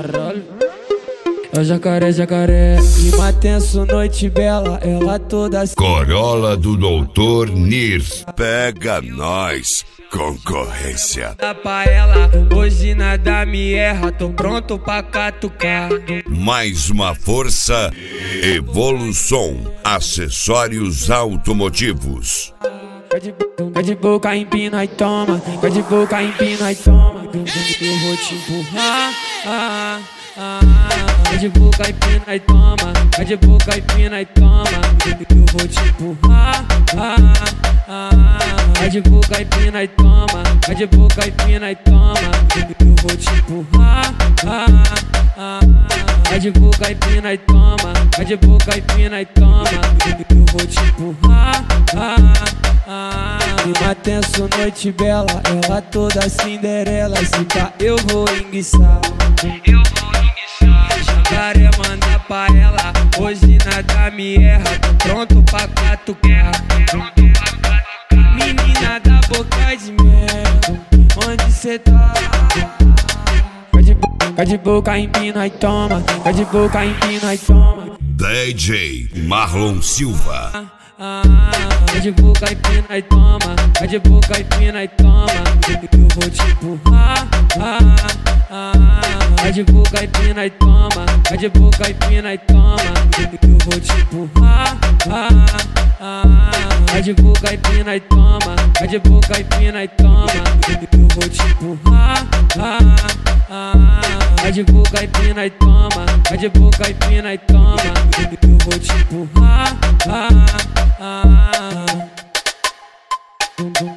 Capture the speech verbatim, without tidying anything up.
Caralho. É jacaré, jacaré, clima tenso, noite bela, ela toda assim. Corolla do doutor Nirs. Pega nós, concorrência. Dá pra ela, hoje nada me erra, tô pronto pra catucar. Mais uma força, Evolução, acessórios automotivos. Quer de boca, empina e toma, quer de boca, empina e toma. Eu vou te empurrar, ah, ah. Quer de boca, empina e toma, quer de boca, empina e toma. Eu vou te empurrar, ah, ah. Quer de boca, empina e toma, quer de boca, empina e toma. Eu vou te empurrar, ah, ah. Quer de boca, empina e toma, quer de boca, empina e toma. Eu vou te empurrar, ah, ah. Clima tenso, noite bela, ela toda Cinderela. Se pá, eu vou enguiçar, eu vou enguiçar. Jacaré manda pra ela, hoje nada me erra. Tô pronto pra catucar, pronto pra catucar. Menina da boca de mel, onde cê tá? Quer de boca, quer de boca, empina e toma, quer de boca, empina e toma. D J Marlon Silva. Quer de boca, empina e toma, quer de boca, empina e toma. Eu vou te empurrar, ah, ah. Quer de boca, empina e toma, quer de boca, empina e toma. Eu vou te empurrar, ah, ah. Quer de boca, empina e toma, quer de boca, empina e toma. Eu vou te empurrar, ah, ah. Quer de boca, empina e toma, quer de boca, empina e toma. Eu vou te empurrar, ah, ah.